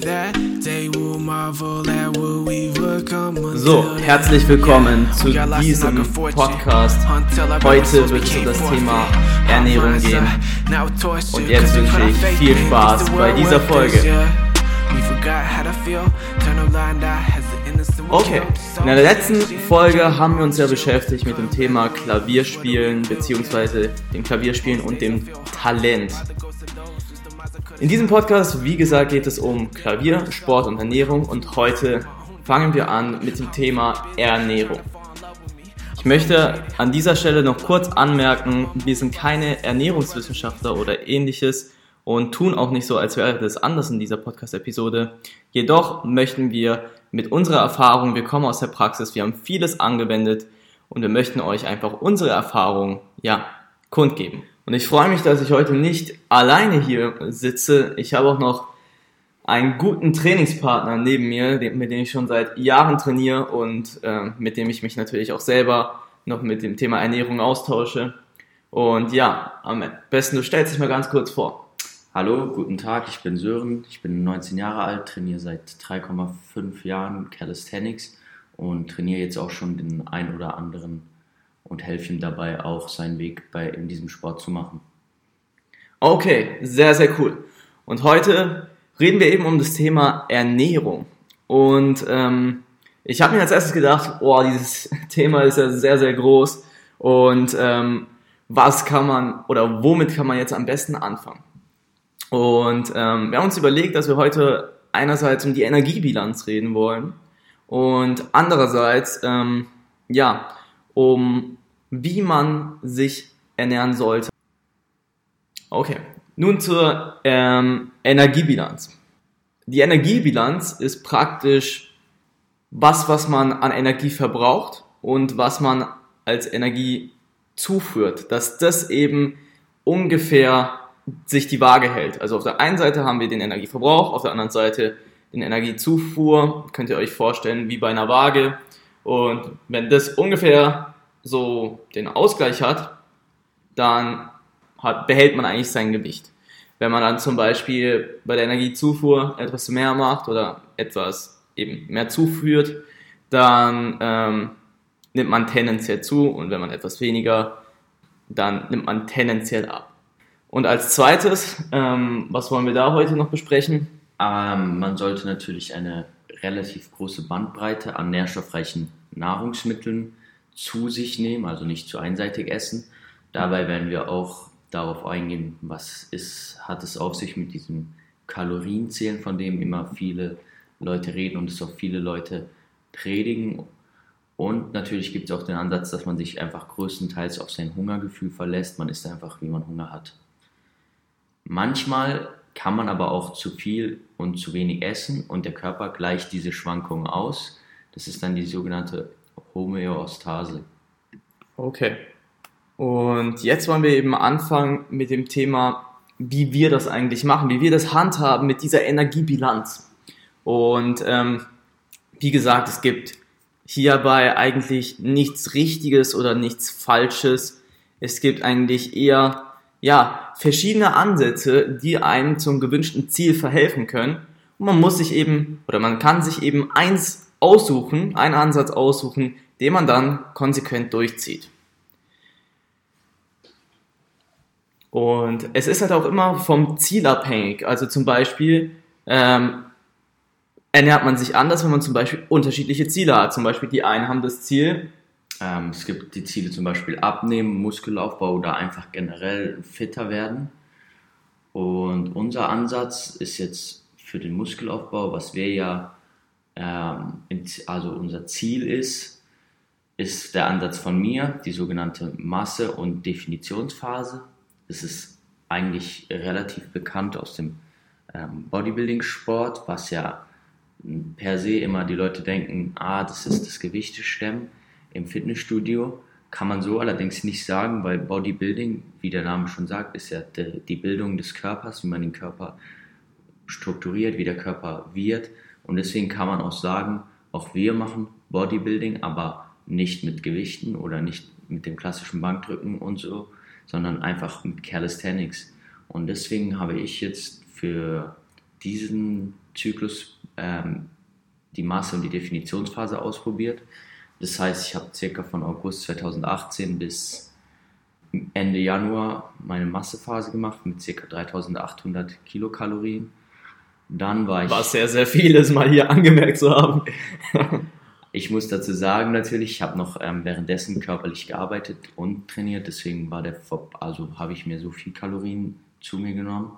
So, herzlich willkommen zu diesem Podcast. Heute wird es um das Thema Ernährung gehen. Und jetzt wünsche ich viel Spaß bei dieser Folge. Okay, in der letzten Folge haben wir uns ja beschäftigt mit dem Thema Klavierspielen bzw. dem Klavierspielen und dem Talent. In diesem Podcast, wie gesagt, geht es um Klavier, Sport und Ernährung und heute fangen wir an mit dem Thema Ernährung. Ich möchte an dieser Stelle noch kurz anmerken, wir sind keine Ernährungswissenschaftler oder ähnliches und tun auch nicht so, als wäre das anders in dieser Podcast-Episode. Jedoch möchten wir mit unserer Erfahrung, wir kommen aus der Praxis, wir haben vieles angewendet und wir möchten euch einfach unsere Erfahrung, kundgeben. Und ich freue mich, dass ich heute nicht alleine hier sitze. Ich habe auch noch einen guten Trainingspartner neben mir, mit dem ich schon seit Jahren trainiere und mit dem ich mich natürlich auch selber noch mit dem Thema Ernährung austausche. Und ja, am besten du stellst dich mal ganz kurz vor. Hallo, guten Tag, ich bin Sören, ich bin 19 Jahre alt, trainiere seit 3,5 Jahren Calisthenics und trainiere jetzt auch schon den ein oder anderen und helfe ihm dabei auch seinen Weg in diesem Sport zu machen. Okay, sehr, sehr cool. Und heute reden wir eben um das Thema Ernährung. Und ich habe mir als erstes gedacht, dieses Thema ist ja sehr, sehr groß. Und womit kann man jetzt am besten anfangen? Und wir haben uns überlegt, dass wir heute einerseits um die Energiebilanz reden wollen und andererseits wie man sich ernähren sollte. Okay, nun zur Energiebilanz. Die Energiebilanz ist praktisch was man an Energie verbraucht und was man als Energie zuführt, dass das eben ungefähr sich die Waage hält. Also auf der einen Seite haben wir den Energieverbrauch, auf der anderen Seite den Energiezufuhr. Könnt ihr euch vorstellen wie bei einer Waage. Und wenn das ungefähr so den Ausgleich hat, dann behält man eigentlich sein Gewicht. Wenn man dann zum Beispiel bei der Energiezufuhr etwas mehr macht oder etwas eben mehr zuführt, dann nimmt man tendenziell zu und wenn man etwas weniger, dann nimmt man tendenziell ab. Und als zweites, was wollen wir da heute noch besprechen? Man sollte natürlich eine relativ große Bandbreite an nährstoffreichen Nahrungsmitteln zu sich nehmen, also nicht zu einseitig essen. Dabei werden wir auch darauf eingehen, hat es auf sich mit diesem Kalorienzählen, von dem immer viele Leute reden und es auch viele Leute predigen. Und natürlich gibt es auch den Ansatz, dass man sich einfach größtenteils auf sein Hungergefühl verlässt. Man isst einfach, wie man Hunger hat. Manchmal kann man aber auch zu viel und zu wenig essen und der Körper gleicht diese Schwankungen aus. Das ist dann die sogenannte Homöostase. Okay. Und jetzt wollen wir eben anfangen mit dem Thema, wie wir das eigentlich machen, wie wir das handhaben mit dieser Energiebilanz. Und wie gesagt, es gibt hierbei eigentlich nichts Richtiges oder nichts Falsches. Es gibt eigentlich eher verschiedene Ansätze, die einem zum gewünschten Ziel verhelfen können. Und man kann sich eben einen Ansatz aussuchen, den man dann konsequent durchzieht. Und es ist halt auch immer vom Ziel abhängig. Also zum Beispiel ernährt man sich anders, wenn man zum Beispiel unterschiedliche Ziele hat. Zum Beispiel die einen haben das Ziel, es gibt die Ziele zum Beispiel Abnehmen, Muskelaufbau oder einfach generell fitter werden. Und unser Ansatz ist jetzt für den Muskelaufbau, was wir unser Ziel ist der Ansatz von mir, die sogenannte Masse- und Definitionsphase. Das ist eigentlich relativ bekannt aus dem Bodybuilding-Sport, was ja per se immer die Leute denken, das ist das Gewichtestemmen im Fitnessstudio. Kann man so allerdings nicht sagen, weil Bodybuilding, wie der Name schon sagt, ist ja die Bildung des Körpers, wie man den Körper strukturiert, wie der Körper wird. Und deswegen kann man auch sagen, auch wir machen Bodybuilding, aber nicht mit Gewichten oder nicht mit dem klassischen Bankdrücken und so, sondern einfach mit Calisthenics. Und deswegen habe ich jetzt für diesen Zyklus die Masse- und die Definitionsphase ausprobiert. Das heißt, ich habe circa von August 2018 bis Ende Januar meine Massephase gemacht mit circa 3800 Kilokalorien. Dann war ich... Was sehr, sehr viel ist, mal hier angemerkt zu haben. Ich muss dazu sagen natürlich, ich habe noch währenddessen körperlich gearbeitet und trainiert, deswegen habe ich mir so viel Kalorien zu mir genommen.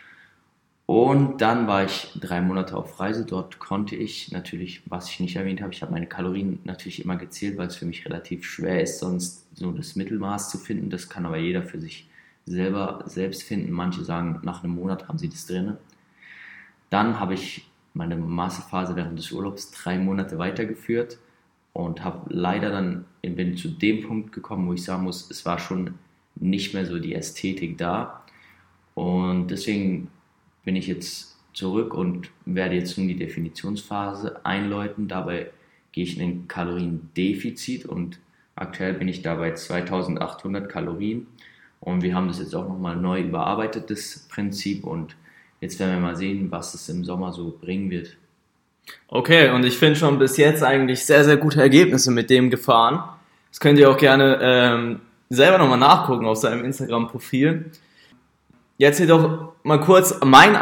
Und dann war ich 3 Monate auf Reise, dort konnte ich natürlich, was ich nicht erwähnt habe, ich habe meine Kalorien natürlich immer gezählt, weil es für mich relativ schwer ist, sonst so das Mittelmaß zu finden. Das kann aber jeder für sich selbst finden. Manche sagen, nach einem Monat haben sie das drin. Dann habe ich meine Massephase während des Urlaubs 3 Monate weitergeführt und bin zu dem Punkt gekommen, wo ich sagen muss, es war schon nicht mehr so die Ästhetik da. Und deswegen bin ich jetzt zurück und werde jetzt nun die Definitionsphase einläuten. Dabei gehe ich in ein Kaloriendefizit und aktuell bin ich da bei 2800 Kalorien. Und wir haben das jetzt auch nochmal neu überarbeitet, das Prinzip. Und jetzt werden wir mal sehen, was es im Sommer so bringen wird. Okay, und ich finde schon bis jetzt eigentlich sehr, sehr gute Ergebnisse mit dem gefahren. Das könnt ihr auch gerne selber nochmal nachgucken auf seinem Instagram-Profil. Jetzt jedoch mal kurz mein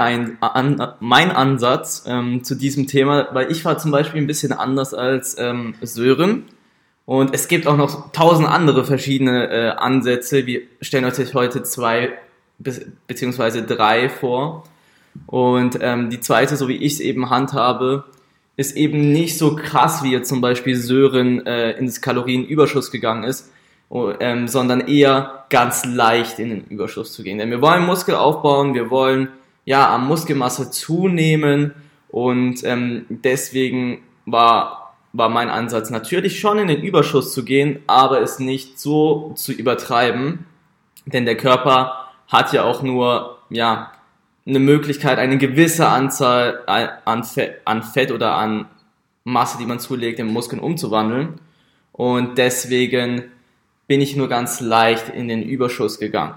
Ansatz zu diesem Thema, weil ich war zum Beispiel ein bisschen anders als Sören. Und es gibt auch noch 1000 andere verschiedene Ansätze. Wir stellen euch heute 2 beziehungsweise 3 vor. Und die zweite, so wie ich es eben handhabe, ist eben nicht so krass, wie jetzt zum Beispiel Sören ins Kalorienüberschuss gegangen ist, sondern eher ganz leicht in den Überschuss zu gehen. Denn wir wollen Muskel aufbauen, wir wollen ja an Muskelmasse zunehmen und deswegen war mein Ansatz natürlich schon in den Überschuss zu gehen, aber es nicht so zu übertreiben, denn der Körper hat ja auch nur eine Möglichkeit, eine gewisse Anzahl an Fett oder an Masse, die man zulegt, in Muskeln umzuwandeln. Und deswegen bin ich nur ganz leicht in den Überschuss gegangen.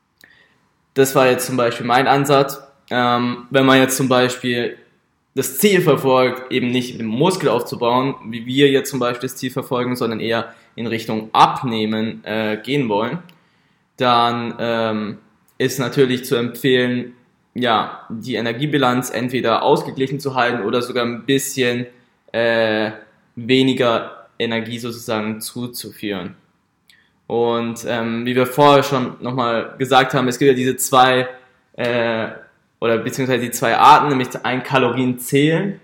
Das war jetzt zum Beispiel mein Ansatz. Wenn man jetzt zum Beispiel das Ziel verfolgt, eben nicht den Muskel aufzubauen, wie wir jetzt zum Beispiel das Ziel verfolgen, sondern eher in Richtung Abnehmen gehen wollen, dann ist natürlich zu empfehlen, die Energiebilanz entweder ausgeglichen zu halten oder sogar ein bisschen weniger Energie sozusagen zuzuführen. Und wie wir vorher schon nochmal gesagt haben, es gibt ja diese 2 beziehungsweise die 2 Arten, nämlich ein Kalorien zählen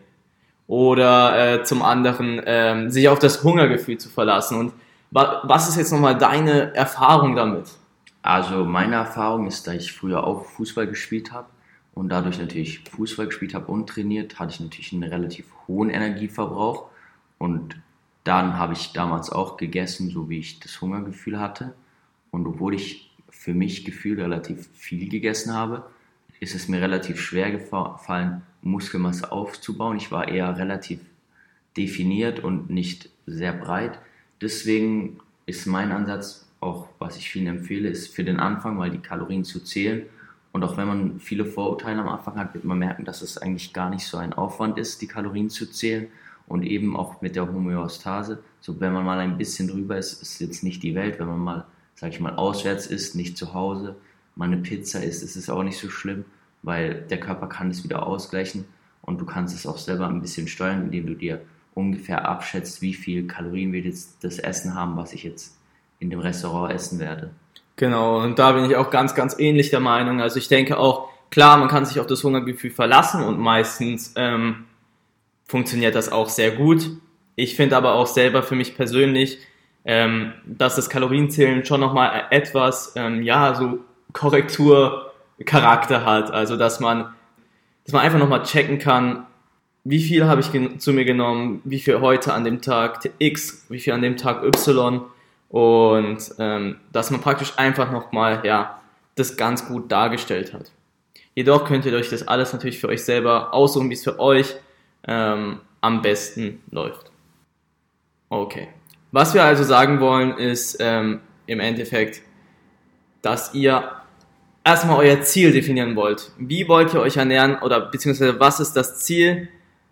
oder zum anderen sich auf das Hungergefühl zu verlassen. Und was ist jetzt nochmal deine Erfahrung damit? Also meine Erfahrung ist, da ich früher auch Fußball gespielt habe und dadurch natürlich Fußball gespielt habe und trainiert, hatte ich natürlich einen relativ hohen Energieverbrauch und dann habe ich damals auch gegessen, so wie ich das Hungergefühl hatte. Und obwohl ich für mich gefühlt relativ viel gegessen habe, ist es mir relativ schwer gefallen, Muskelmasse aufzubauen. Ich war eher relativ definiert und nicht sehr breit. Deswegen ist mein Ansatz, auch was ich vielen empfehle, ist für den Anfang mal die Kalorien zu zählen. Und auch wenn man viele Vorurteile am Anfang hat, wird man merken, dass es eigentlich gar nicht so ein Aufwand ist, die Kalorien zu zählen. Und eben auch mit der Homöostase, so wenn man mal ein bisschen drüber ist jetzt nicht die Welt. Wenn man mal, sag ich mal, auswärts isst, nicht zu Hause, mal eine Pizza isst, ist es auch nicht so schlimm, weil der Körper kann es wieder ausgleichen und du kannst es auch selber ein bisschen steuern, indem du dir ungefähr abschätzt, wie viel Kalorien wird jetzt das Essen haben, was ich jetzt in dem Restaurant essen werde. Genau, und da bin ich auch ganz, ganz ähnlich der Meinung. Also ich denke auch, klar, man kann sich auf das Hungergefühl verlassen und meistens funktioniert das auch sehr gut. Ich finde aber auch selber für mich persönlich, dass das Kalorienzählen schon nochmal etwas, so Korrekturcharakter hat. Also, dass man einfach nochmal checken kann, wie viel habe ich zu mir genommen, wie viel heute an dem Tag X, wie viel an dem Tag Y und dass man praktisch einfach nochmal, das ganz gut dargestellt hat. Jedoch könnt ihr euch das alles natürlich für euch selber aussuchen, wie es für euch am besten läuft. Okay. Was wir also sagen wollen, ist im Endeffekt, dass ihr erstmal euer Ziel definieren wollt. Wie wollt ihr euch ernähren oder beziehungsweise was ist das Ziel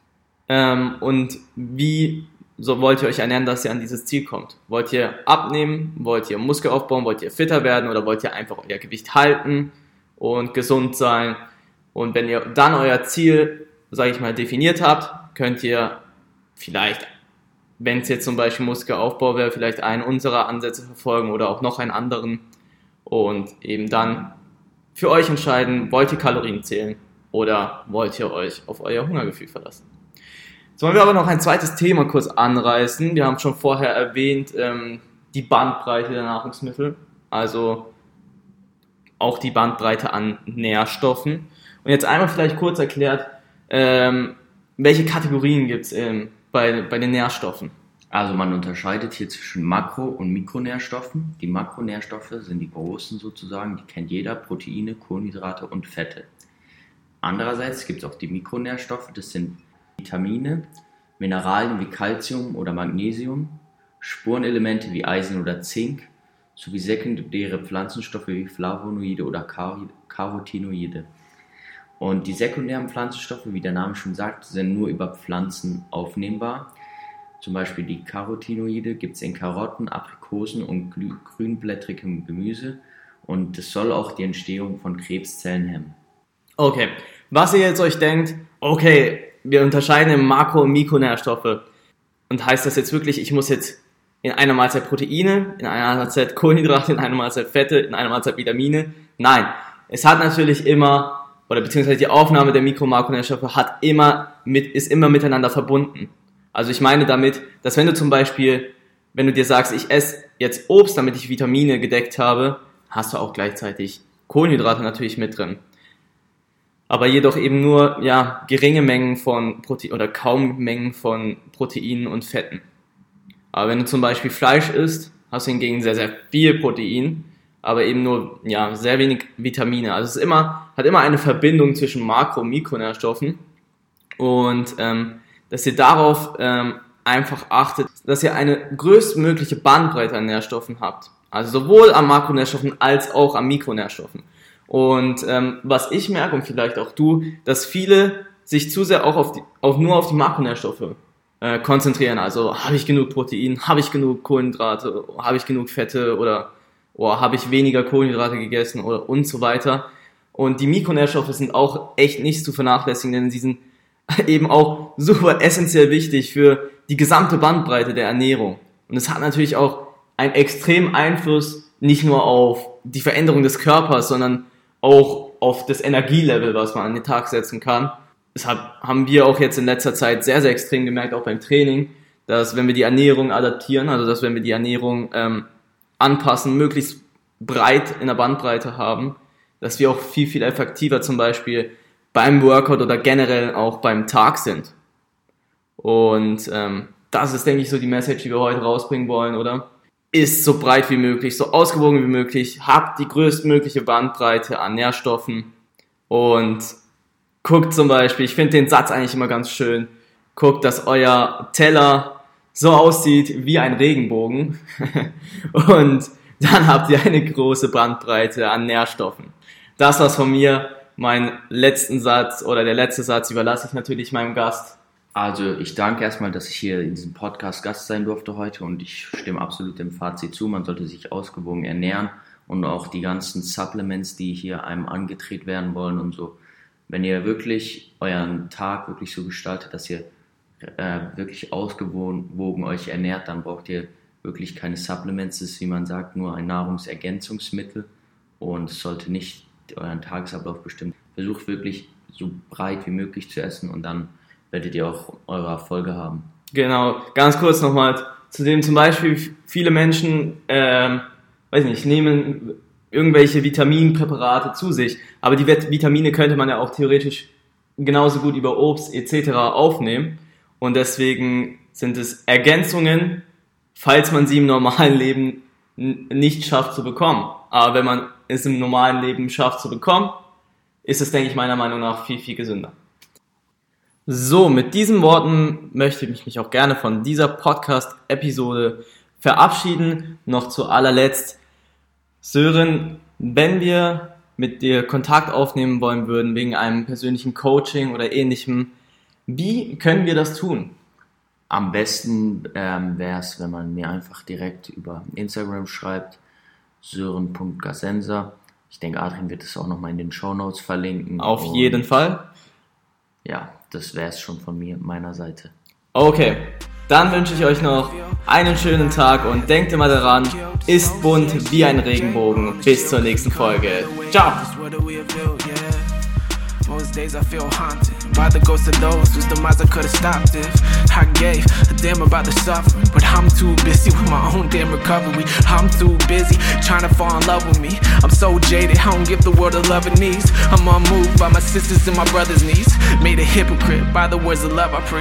und wie wollt ihr euch ernähren, dass ihr an dieses Ziel kommt? Wollt ihr abnehmen? Wollt ihr Muskel aufbauen? Wollt ihr fitter werden? Oder wollt ihr einfach euer Gewicht halten und gesund sein? Und wenn ihr dann euer Ziel, sage ich mal, definiert habt, könnt ihr vielleicht, wenn es jetzt zum Beispiel Muskelaufbau wäre, vielleicht einen unserer Ansätze verfolgen oder auch noch einen anderen und eben dann für euch entscheiden, wollt ihr Kalorien zählen oder wollt ihr euch auf euer Hungergefühl verlassen. Jetzt wollen wir aber noch ein zweites Thema kurz anreißen. Wir haben schon vorher erwähnt, die Bandbreite der Nahrungsmittel, also auch die Bandbreite an Nährstoffen. Und jetzt einmal vielleicht kurz erklärt, welche Kategorien gibt es bei den Nährstoffen? Also man unterscheidet hier zwischen Makro- und Mikronährstoffen. Die Makronährstoffe sind die großen sozusagen, die kennt jeder, Proteine, Kohlenhydrate und Fette. Andererseits gibt es auch die Mikronährstoffe, das sind Vitamine, Mineralien wie Calcium oder Magnesium, Spurenelemente wie Eisen oder Zink, sowie sekundäre Pflanzenstoffe wie Flavonoide oder Carotinoide. Und die sekundären Pflanzenstoffe, wie der Name schon sagt, sind nur über Pflanzen aufnehmbar. Zum Beispiel die Carotinoide gibt es in Karotten, Aprikosen und grünblättrigem Gemüse und es soll auch die Entstehung von Krebszellen hemmen. Okay, was ihr jetzt euch denkt, okay, wir unterscheiden in Makro- und Mikronährstoffe und heißt das jetzt wirklich, ich muss jetzt in einer Mahlzeit Proteine, in einer Mahlzeit Kohlenhydrate, in einer Mahlzeit Fette, in einer Mahlzeit Vitamine? Nein, es hat natürlich immer, oder beziehungsweise die Aufnahme der Mikro- und Makronährstoffe ist immer miteinander verbunden. Also ich meine damit, dass wenn du zum Beispiel, wenn du dir sagst, ich esse jetzt Obst, damit ich Vitamine gedeckt habe, hast du auch gleichzeitig Kohlenhydrate natürlich mit drin. Aber jedoch eben nur geringe Mengen von Protein oder kaum Mengen von Proteinen und Fetten. Aber wenn du zum Beispiel Fleisch isst, hast du hingegen sehr, sehr viel Protein, aber eben nur sehr wenig Vitamine. Also es hat immer eine Verbindung zwischen Makro- und Mikronährstoffen und dass ihr darauf einfach achtet, dass ihr eine größtmögliche Bandbreite an Nährstoffen habt. Also sowohl an Makronährstoffen als auch an Mikronährstoffen. Und was ich merke, und vielleicht auch du, dass viele sich zu sehr auch nur auf die Makronährstoffe konzentrieren. Also habe ich genug Protein, habe ich genug Kohlenhydrate, habe ich genug Fette oder habe ich weniger Kohlenhydrate gegessen oder und so weiter. Und die Mikronährstoffe sind auch echt nicht zu vernachlässigen, denn sie sind eben auch super essentiell wichtig für die gesamte Bandbreite der Ernährung. Und es hat natürlich auch einen extremen Einfluss nicht nur auf die Veränderung des Körpers, sondern auch auf das Energielevel, was man an den Tag setzen kann. Deshalb haben wir auch jetzt in letzter Zeit sehr, sehr extrem gemerkt, auch beim Training, dass wenn wir die Ernährung adaptieren, also dass wenn wir die Ernährung anpassen, möglichst breit in der Bandbreite haben, dass wir auch viel, viel effektiver zum Beispiel beim Workout oder generell auch beim Tag sind. Und das ist, denke ich, so die Message, die wir heute rausbringen wollen, oder? Ist so breit wie möglich, so ausgewogen wie möglich, habt die größtmögliche Bandbreite an Nährstoffen und guckt zum Beispiel, ich finde den Satz eigentlich immer ganz schön, guckt, dass euer Teller so aussieht wie ein Regenbogen und dann habt ihr eine große Bandbreite an Nährstoffen. Das war's von mir. Meinen letzten Satz oder der letzte Satz überlasse ich natürlich meinem Gast. Also ich danke erstmal, dass ich hier in diesem Podcast Gast sein durfte heute und ich stimme absolut dem Fazit zu. Man sollte sich ausgewogen ernähren und auch die ganzen Supplements, die hier einem angedreht werden wollen und so. Wenn ihr wirklich euren Tag wirklich so gestaltet, dass ihr wirklich ausgewogen euch ernährt, dann braucht ihr wirklich keine Supplements. Das ist, wie man sagt, nur ein Nahrungsergänzungsmittel und es sollte nicht euren Tagesablauf bestimmen. Versucht wirklich so breit wie möglich zu essen und dann werdet ihr auch eure Erfolge haben. Genau, ganz kurz nochmal zu dem zum Beispiel, viele Menschen, nehmen irgendwelche Vitaminpräparate zu sich, aber die Vitamine könnte man ja auch theoretisch genauso gut über Obst etc. aufnehmen und deswegen sind es Ergänzungen, falls man sie im normalen Leben nicht schafft zu bekommen. Aber wenn man es im normalen Leben schafft zu bekommen, ist es, denke ich, meiner Meinung nach viel, viel gesünder. So, mit diesen Worten möchte ich mich auch gerne von dieser Podcast-Episode verabschieden. Noch zu allerletzt, Sören, wenn wir mit dir Kontakt aufnehmen wollen würden, wegen einem persönlichen Coaching oder ähnlichem, wie können wir das tun? Am besten wäre es, wenn man mir einfach direkt über Instagram schreibt, sören.gasenser. Ich denke, Adrian wird es auch nochmal in den Shownotes verlinken. Auf jeden Fall. Ja, das wäre es schon von meiner Seite. Okay, dann wünsche ich euch noch einen schönen Tag und denkt immer daran, ist bunt wie ein Regenbogen. Bis zur nächsten Folge. Ciao! Most days I feel haunted by the ghosts of those whose demise I could've stopped if I gave a damn about the suffering. But I'm too busy with my own damn recovery. I'm too busy trying to fall in love with me. I'm so jaded, I don't give the world the love it needs. I'm unmoved by my sisters and my brothers' needs. Made a hypocrite by the words of love I preach.